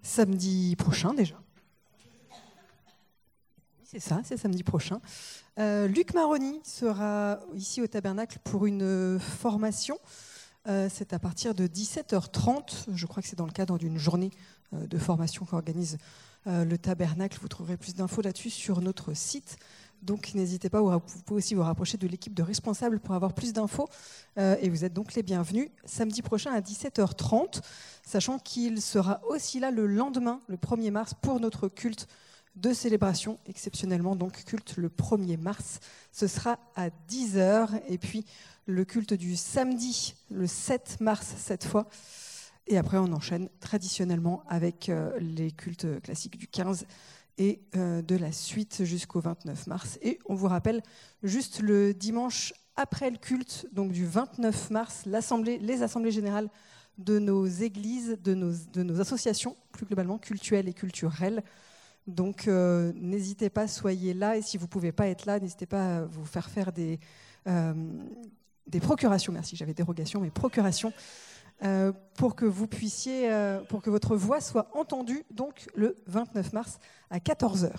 samedi prochain déjà. C'est ça, c'est samedi prochain. Luc Maroni sera ici au Tabernacle pour une formation. C'est à partir de 17h30. Je crois que c'est dans le cadre d'une journée de formation qu'organise le Tabernacle. Vous trouverez plus d'infos là-dessus sur notre site. Donc n'hésitez pas, vous pouvez aussi vous rapprocher de l'équipe de responsables pour avoir plus d'infos. Et vous êtes donc les bienvenus samedi prochain à 17h30, sachant qu'il sera aussi là le lendemain, le 1er mars, pour notre culte de célébration, exceptionnellement donc culte le 1er mars. Ce sera à 10h. Et puis le culte du samedi, le 7 mars cette fois. Et après on enchaîne traditionnellement avec les cultes classiques du 15 et de la suite jusqu'au 29 mars. Et on vous rappelle, juste le dimanche après le culte, donc du 29 mars, les assemblées générales de nos églises, de nos associations, plus globalement cultuelles et culturelles. Donc n'hésitez pas, soyez là. Et si vous ne pouvez pas être là, n'hésitez pas à vous faire des procurations. Merci, j'avais dérogation, mais procurations. Pour que vous puissiez, pour que votre voix soit entendue, donc le 29 mars à 14h.